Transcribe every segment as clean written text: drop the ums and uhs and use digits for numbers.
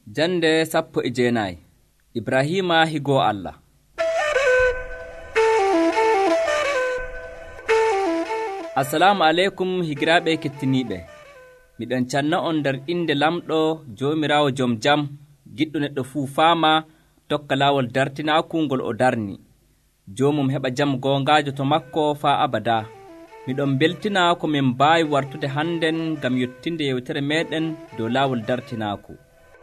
Jande 19 Ibrahima higo Allah. Assalamu alaikum higiraɓe kettiniɓe. Miɗon canna on nder inde lamɗo Jomirawo jom jam, giɗɗo neɗɗo fuu faama tokka laawol dartinaku ngol o darni. Jomum heɓa jam gongajo to makko faa abada. Miɗon beltina ko min mbaawi wartude hannden ngam yottinde yewtere meɗen dow laawol dartinaku.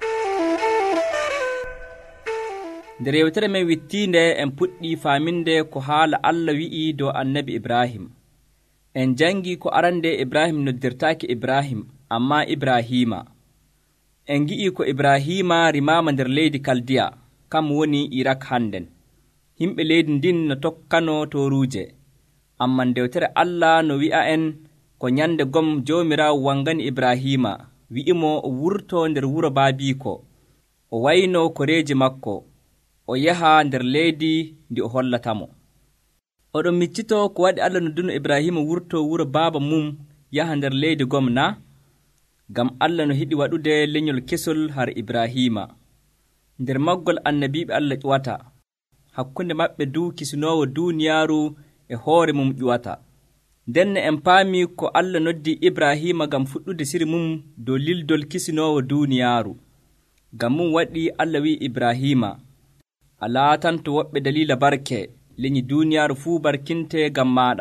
Nder yewtere men wittinde en puɗɗi faaminde ko haala Allah wi'i dow annabi Ibrahim. En jangi ko arande Ibrahim noddirtaaki Ibrahim amma Ibrahima. En gi'i ko Ibrahima rimama nder leydi Kaldiya, kam woni Irak hannden. Himɓe leydi ndin no tokkano toruuje. Amma dewtere Allah no wi'a en ko nyande gom Jomirawo wangani Ibrahima, wi'imo o wurto nder wuro baabiko, o wayno koreji makko, o yaha nder leydi ndi o hollatamo. Oɗon miccito ko waɗi Allah nodduno Ibrahima wurto wuro baaba mum yaha nder leydi gomna, ngam Allah no hiɗi waɗude lenyol kesol har Ibrahima. Nder maggol annabiɓe Allah ƴuwata, hakkunde maɓɓe du kisinowo duniyaaru e hoore mum ƴuwata. Ndenne en paami ko Allah noddi Ibrahima ngam fuɗɗude siri mum dow lildol kisinowo duniyaaru. Ngam mum waɗi Allah wi Ibrahima, a laatanto woɓɓe dalila barke, leñi duniyaaru fuu barkinte ngam maɗa.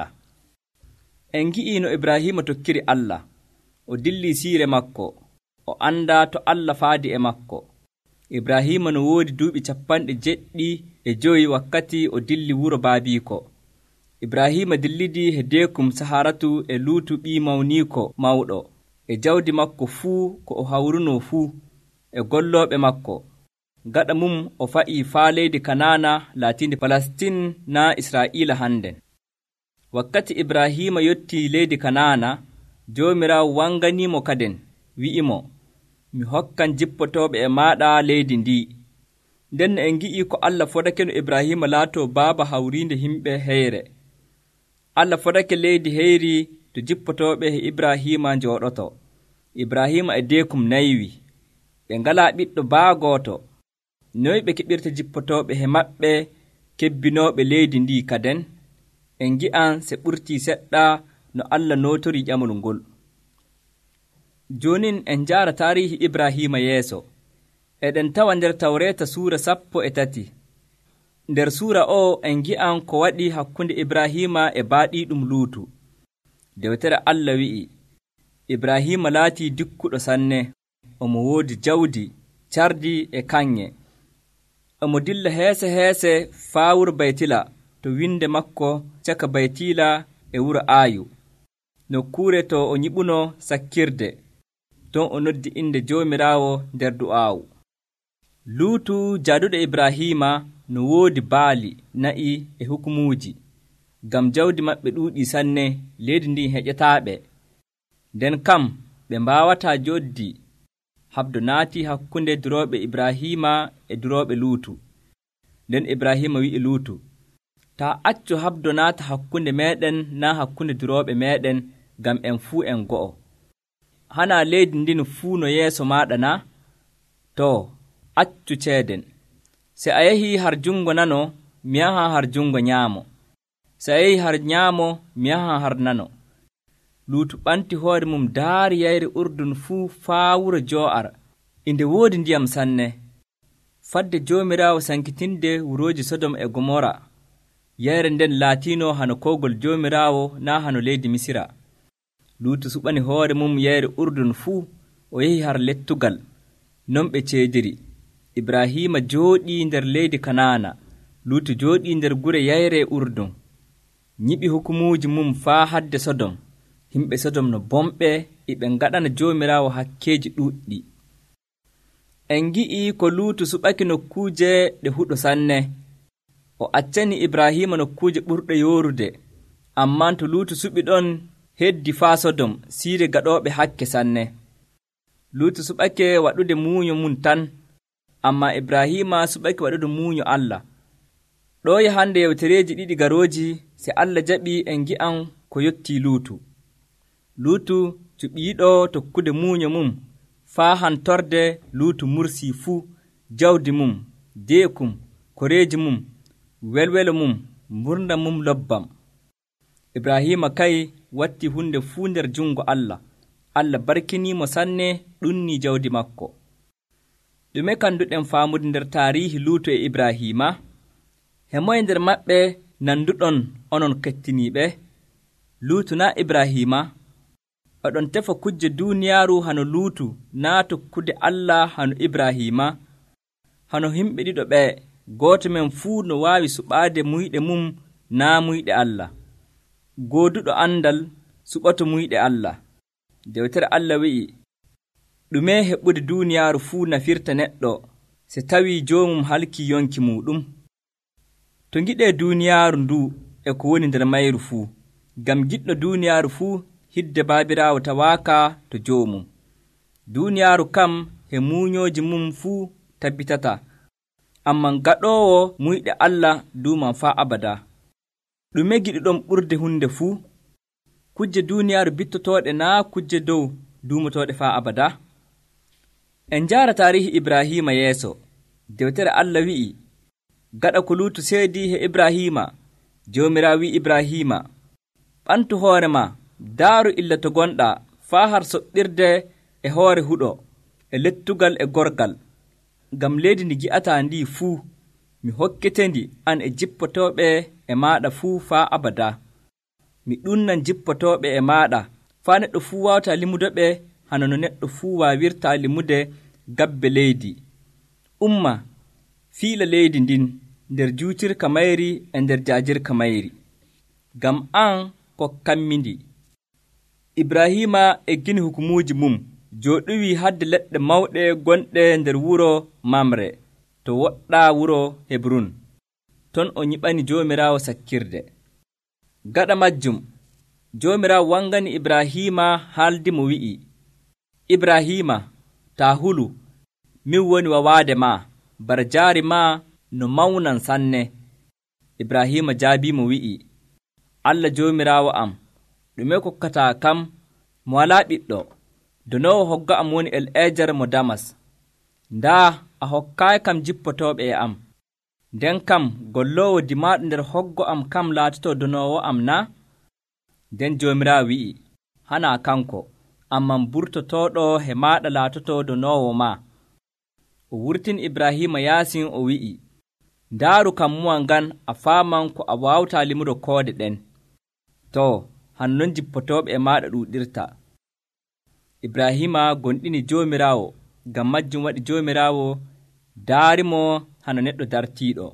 En gi'i no Ibrahima tokkiri Allah, o dilli siire makko, o anda to Allah faadi e makko. Ibrahima no woodi duuɓi 75 wakkati o dilli wuro baabiko. Ibrahima dillidi he dekum Saharatu e Luutu ɓi mawniko mawɗo, e jawdi makko fuu ko o hawruno fuu, e golloɓe makko. Gaɗa mum o fa'i faa leydi Kanana laatindi Palastin na Israa'ila hannden. Wakkati Ibrahima yotti leydi Kanana, Jomirawo wanganimo kaden, wi'imo, mi hokkan jippotoɓe e maɗa leydi ndi. Nden en gi'i ko Allah fodake no Ibrahima laato baaba hawrinde himɓe heyre. Allah fodake leydi heyri to jippotoɓe he Ibrahima njooɗoto. Ibrahima e dekum naywi, ɓe ngala ɓiɗɗo baagoto. Noy ɓe keɓirta jippotoɓe he maɓɓe kebbinoɓe leydi ndi kaden? En gi'an se ɓurti seɗɗa no Allah notori ƴamol ngol. Jonin en jaara tarihi Ibrahima yeeso. Eɗen tawa nder Tawreta suura 13. Nder suura o en gi'an ko waɗi hakkunde Ibrahima e baaɗiɗum Luutu. Dewtere Allah wi'i, Ibrahima laati dikkuɗo sanne, omo woodi jawdi, cardi e kanŋe. Omo dilla heese faa wuro Baytila to winde makko caka Baytila e wuro Aayu, nokkure to o nyiɓuno sakkirde, ton o noddi inde Jomirawo nder du'aawu. Luutu jaaduɗo Ibrahima no woodi baali, na'i e hukumuuji, ngam jawdi maɓɓe ɗuuɗi sanne, leydi ndi heƴetaaɓe. Nden kam ɓe mbaawata joddi. Habdo naati hakkunde durooɓe Ibrahima e durooɓe Luutu. Nden Ibrahima wi'i Luutu, taa accu habdo naata hakkunde meɗen na hakkunde durooɓe meɗen, ngam en fuu en go'o. Hana leydi ndin fuu no yeeso maɗa na? To, accu ceeden. Se a yehi har jungo nano, mi yaha har jungo nyaamo. Se a yehi har nyaamo, mi yaha har nano. Luutu ɓanti hoore mum daari yayre Urdun fuu faa wuro Jo'ar, inde woodi ndiyam sanne. Fadde Jomirawo sankitinde wuroji Sodom e Gomora. Yayre nden laatino hano kogol Jomirawo na hano leydi Misira. Luutu suɓani hoore mum yayre Urdun fuu, o yehi har lettugal. Non ɓe ceediri. Ibrahima jooɗi nder leydi Kanana, Luutu jooɗi nder gure yayre Urdun. Nyiɓi hukumuji mum faa hadde Sodom. Himɓe Sodom no bomɓe iɓe ngaɗana Jomirawo hakkeji ɗuuɗɗi. En gi'i ko Luutu suɓaki nokkuje ɗe huɗo sanne. O accani Ibrahima nokkuje ɓurɗe yorude, amman to Luutu suɓi ɗon heddi faa Sodom, siire gaɗoɓe hakke sanne. Luutu suɓake waɗude muunyo mum tan, amma Ibrahima suɓake waɗude muunyo Allah. Ɗo hande yewtereji ɗiɗi garoji, se Allah jaɓi en gi'an ko yotti Luutu. Luutu cuɓiiɗo tokkude muunyo mum, faa hantorde Luutu mursi fuu jawdi mum, deekum, koreeji mum, welwelo mum, mburda mum lobbam. Ibrahima kay watti hunde fuu nder jungo Allah. Allah barkinimo sanne ɗunni jawdi makko. Ɗume kanduɗen faamude nder taarihi Luutu e Ibrahima? He moye nder maɓɓe nanduɗon onon kettiniiɓe? Luutu na Ibrahima? Oɗon tefa kujje duuniyaaru hano Luutu naa tokkude Allah hano Ibrahima? Hano himɓe ɗiɗo ɓe, gooto men fuu no waawi suɓaade muyɗe mum naa muyɗe Allah. Gooduɗo andal suɓoto muyɗe Allah. Dewtere Allah wi'i, ɗume heɓude duuniyaaru fuu nafirta neɗɗo se tawi joomum halki yonki muɗum? To giɗe duuniyaaru ndu e ko woni nder mayru fuu, ngam giɗɗo duuniyaaru fuu hidde baabiraawo tawaaka to joomum. Duuniyaaru kam he muunyooji mum fuu tabbitata, amman gaɗoowo muyɗe Allah duuman faa abada. Ɗume giɗuɗon ɓurde hunde fuu? Kujje duuniyaaru bittotooɗe naa kujje dow duumotooɗe faa abada? En njaara taarihi Ibrahima yeeso. Dewtere Allah wi'i, gaɗa ko Luutu seedi he Ibrahima, Joomiraawo wi'i Ibrahima, ɓantu hoore ma, daaru illa to gonɗa, faa har soɓɓirde e hoore huɗo, e lettugal e gorgal. Ngam leydi ndi gi'ataa ndi fuu, mi hokkete-ndi an e jippotooɓe e maaɗa fuu faa abada. Mi ɗunnan jippotooɓe e maaɗa, faa neɗɗo fuu waawta limude ɓe hano no neɗɗo fuu waawirta limude gabbe leydi. Umma, fiila leydi ndin nder juutirka mayri e nder jaajirka mayri. Ngam an kokkanmi ndi. Ibrahima e gini hukumuuji mum jooɗuwi hadde leɗɗe mawɗe gonɗe nder wuro Mamre, to woɗɗaa wuro Hebrun. Ton o nyiɓani Joomiraawo sakkirde. Gaɗa majjum, Joomiraawo wangani Ibrahima haaldi mo wi'i, Ibrahima, taa hulu, min woni wawaade ma, bar jaari ma no mawnan sanne. Ibrahima jaabiimo wi'i, Allah Joomiraawo am, ɗume kokkataa kam? Mo walaa ɓiɗɗo, donoowo hoggo am woni El-Eejar mo Damas. Ndaa a hokkaayi kam jippotooɓe e am. Nden kam golloowo dimaaɗo nder hoggo am kam laatotoo donoowo am na? Nden Joomiraawo wi'i, hanaa kanko, amman burtotooɗo he maaɗa laatotoo donoowo ma. O wurtini Ibrahima yaasin o wi'i, ndaaru kam muwa ngan a faaman ko a waawtaa limudo koode ɗen. To, hannon jippotooɓe e maaɗa ɗuuɗirta. Ibrahima gonɗini Joomiraawo, ngam majjum waɗi Joomiraawo daarimo hano neɗɗo dartiiɗo.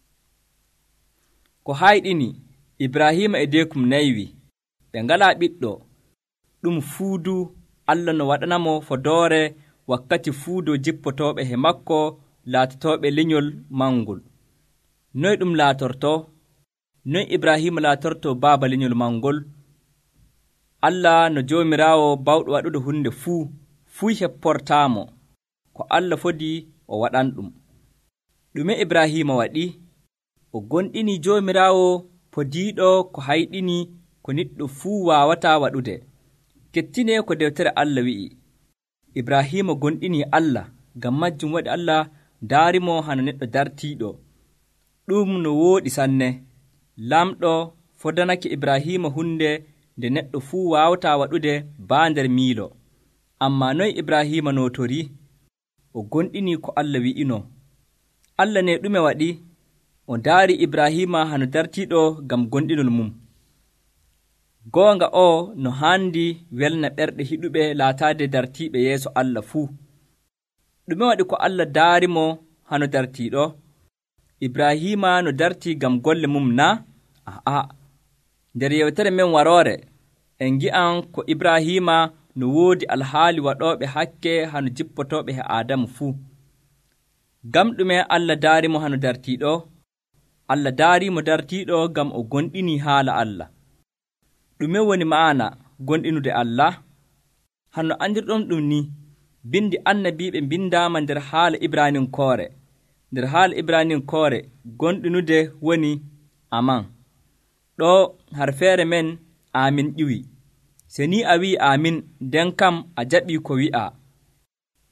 Ko hayɗini, Ibrahima e deekum naywi, ɓe ngalaa ɓiɗɗo, ɗum fuudu Allah no waɗanamo fodoore wakkati fuu dow jippotooɓe he makko laatotooɓe lenyol mangol. Noy ɗum laatorto? Noy Ibrahima laatorto baaba lenyol mangol? Allah no Joomiraawo bawɗo waɗude hunde fuu hepportaamo. Ko Allah fodi o waɗan ɗum. Ɗume Ibrahima waɗi? O gonɗini Joomiraawo podiiɗo ko hayɗini ko niɗɗo fuu waawataa waɗude. Kettine ko dewtere Allah wi'i. Ibrahima gonɗini Allah, ngam majjum waɗi Allah daarimo hano neɗɗo dartiiɗo. Ɗum no wooɗi sanne. Lamɗo fodanake Ibrahima hunde nde neɗɗo fuu waawataa waɗude baa nder miilo. Ammaa noy Ibrahima nootori? O gonɗini ko Allah wi'ino. Allah ne ɗume waɗi? O daari Ibrahima hano dartiiɗo ngam gonɗinol mum. Goonga o no haandi welna ɓerɗe hiɗuɓe laataade dartiiɓe yeeso Allah fuu. Ɗume waɗi ko Allah daarimo hano dartiiɗo? Ibrahima no dartii ngam golle mum na? Aa, nder yewtere men waroore, en ngi'an ko Ibrahima no woodi alhaali waɗooɓe hakke hano jippotooɓe he Aadamu fuu. Ngam ɗume Allah daarimo hano dartiiɗo? Allah daarimo dartiiɗo ngam o gonɗini haala Allah. Ɗume woni ma'ana gonɗinude Allah? Hanno andirɗon ɗum ni, bindi annabiiɓe bindaama nder haala Ibraninkoore. Nder haala Ibraninkoore gonɗinude woni aman. Ɗo harfeere men amin ƴiwi. Se ni a wi'i amin, nden kam a jaɓii ko wi'a.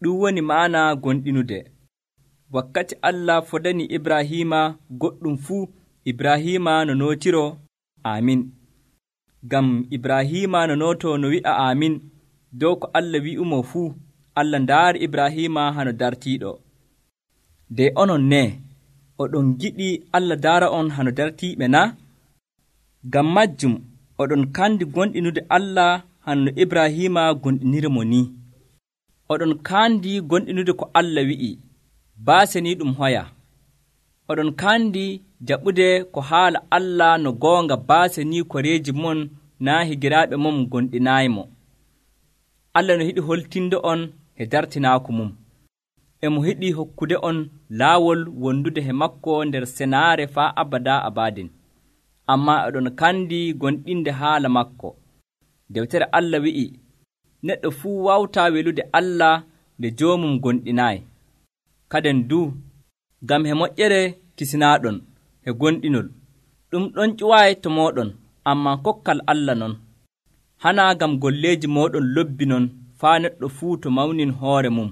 ɗum woni ma'ana gonɗinude. Wakkati Allah fodani Ibrahima goɗɗum fuu, Ibrahima no nootiro amin. Ngam Ibrahima no nooto no wi'a amin dow ko Allah wi'umo fuu. Allah ndaari Ibrahima hano dartiiɗo. De onon ne oɗon giɗi Allah daara on hano dartiiɓe na? Ngam majjum oɗon kandi gonɗinude Allah hanno Ibrahima gonɗinirimo ni. Oɗon kandi gonɗinude ko Allah wi'i, baaseni ɗum hoya. Oɗon kandi jaɓude ko haala Allah no goonga, baaseni koreeji mon naa higiraaɓe mum gonɗinaayimo. Allah no hiɗi holtinde on e dartinaaku mum. Emo hiɗi hokkude on laawol wondude he makko nder senaare faa abada abadin. Amma oɗon kandi gonɗinde haala makko. Dewtere Allah wi'i, neɗɗo fuu wawtaa welude Allah nde joomum gonɗinaayi. Kaden du, ngam he moƴƴere kisinaaɗon he gonɗinol. Ɗum ɗon ƴuwaayi to mooɗon, amma kokkal Allah non. Hana ngam golleeji mooɗon lobbi non faa neɗɗo fuu to mawnin hoore mum.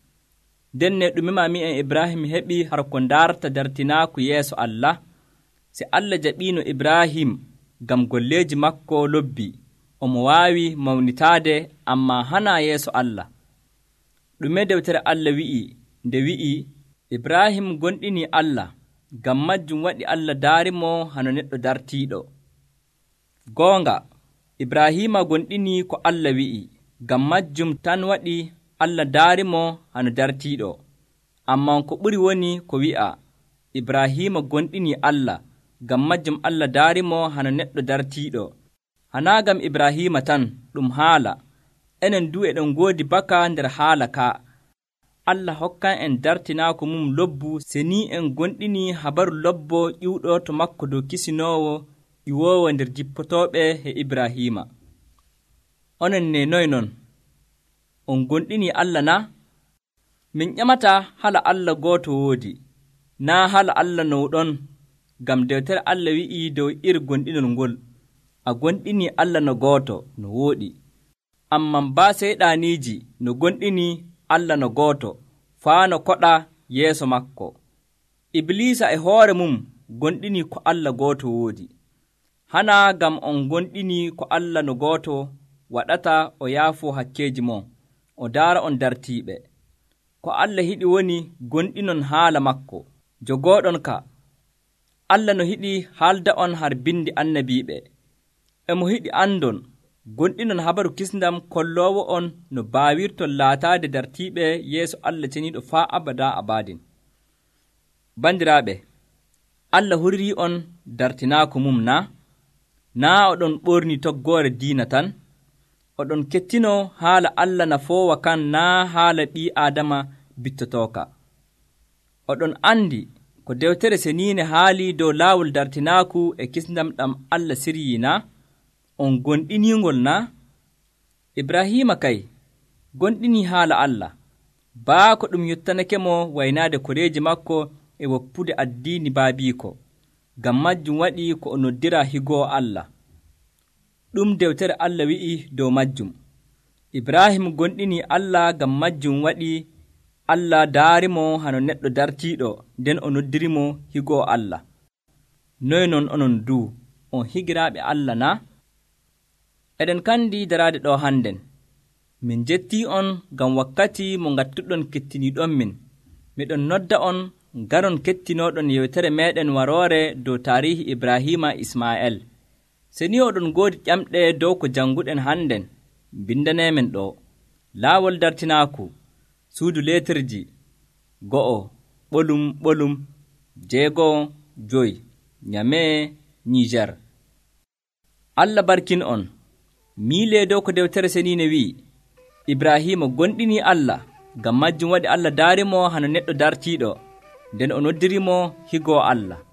Denne ɗumema mi'en Ibrahim heɓi har ko ndaarta dartinaaku yeeso Allah. Si Allah jaɓiino Ibrahim ngam golleeji makko lobbi, omo waawi mawnitaade, amma hana yeeso Allah. Ɗume dewtere Allah wi'i nde wi'i, Ibrahim gonɗini Allah, ngam majjum waɗi Allah daarimo hano neɗɗo dartiiɗo. Goonga, Ibrahima gonɗini ko Allah wi'i, ngam majjum tan waɗi Allah daarimo hano dartiiɗo. Amman ko ɓuri woni ko wi'a, Ibrahima gonɗini Allah, ngam majjum Allah daarimo hano neɗɗo dartiiɗo. Hana gam Ibrahima tan ɗum haala, enen du eɗen ngoodi baka nder haala ka. Allah hokkan en dartinaaku mum lobbu, seni en gonɗini habaru lobbo ƴiwɗo to makko dow kisinoowo ƴiwoowo nder jippotooɓe he Ibrahima. Onon ne noy non? On gonɗini Allah na? Min ƴamata hala Allah gooto woodi, naa hala Allah nowɗon, ngam dewtere Allah wi'i dow iri gonɗinol ngol, a gonɗini Allah no gooto no wooɗi. Amman baa seyɗaaniiji no gonɗini Allah no gooto, faa no koɗa yeeso makko. Iblisa e hoore mum gonɗini ko Allah gooto woodi. Hana gam on gonɗini ko Allah no gooto waɗata o yaafo hakkeeji mon, o daara on dartiiɓe. Ko Allah hiɗi woni gonɗinon haala makko, jogooɗon ka. Allah no hiɗi haalda on har bindi annabiiɓe. Emo hiɗi andon gonɗinon habaru kisndam kolloowo on no baawirton laataade dartiiɓe yeeso Allah ceniiɗo faa abada abadin. Bandiraaɓe, Allah hurrii on dartinaako mum na? Naa oɗon ɓorni toggoore diina tan? Oɗon kettino haala Allah nafoowa kan naa haala ɓii Aadama bittotooka. Oɗon andi ko dewtere seniine haali dow laawol dartinaaku e kisndam ɗam Allah siryii na? On gonɗiniingol na? Ibrahima kay gonɗinii haala Allah, baa ko ɗum yottanake mo waynaade koreeji makko e woppude addiini baabiiko. Ngam majjum waɗi ko o noddira higoo Allah. Ɗum dewtere Allah wi'i dow majjum. Ibrahim gonɗinii Allah, ngam majjum waɗi Allah daarimo hano neɗɗo dartiiɗo, nden o noddirimo higoo Allah. Noy non onon du, on higiraaɓe Allah na? Eɗen kandi daraade ɗo hannden. Min jettii on ngam wakkati mo ngattuɗon kettiniiɗon min. Miɗon nodda on ngaron kettinooɗon yewtere meeɗen waroore dow taarihi Ibrahima Ismaa'el. Seni oɗon ngoodi ƴamɗe dow ko jannguɗen hannden, bindaneemen ɗo. Laawol dartinaaku, suudu leetirji, 2 ɓolum ɓolum 6 Nyamee, Niger. Allah barkin on. Miile dow ko dewtere seniine wi'i, Ibrahima gonɗini Allah, ngam majjum waɗi Allah daarimo hano neɗɗo dartiiɗo, nden o noddirimo higoo Allah.